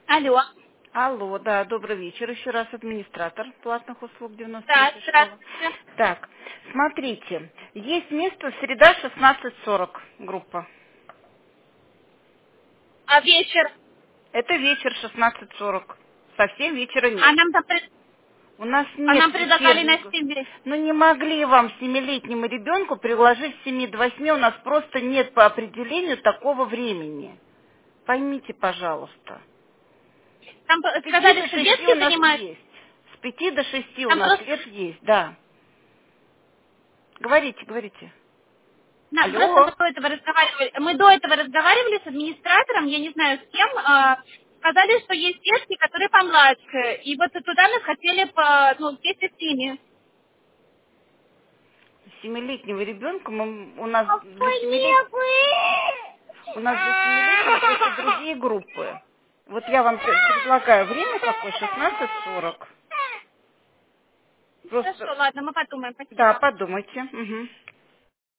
Алло. Алло, да, добрый вечер. Еще раз администратор платных услуг Да, 93 школы. здравствуйте. Так, смотрите, есть место среда 16:40 группа. А вечер? Это вечер 16:40. Совсем вечера А нет. нам, У нас а нет нам предлагали на вечернего. 7 вечера. Ну не могли вам 7-летнему ребенку предложить с 7 до 8. У нас просто нет по определению такого времени. Поймите, пожалуйста. Там С 5 сказали, до что 6 у детки нас занимают. есть. С 5 до 6 у Там нас просто, лет есть, да. Говорите, говорите. просто Алло. мы до этого разговаривали с администратором, я не знаю с кем, сказали, что есть детки, которые помладше, и вот туда нас хотели вместе с ними. Семилетнего ребенка у нас для семилетних это другие группы. Вот я вам предлагаю время какое, 16:40. Хорошо, Просто, ладно, мы подумаем, да, спасибо. подумайте. Мгм.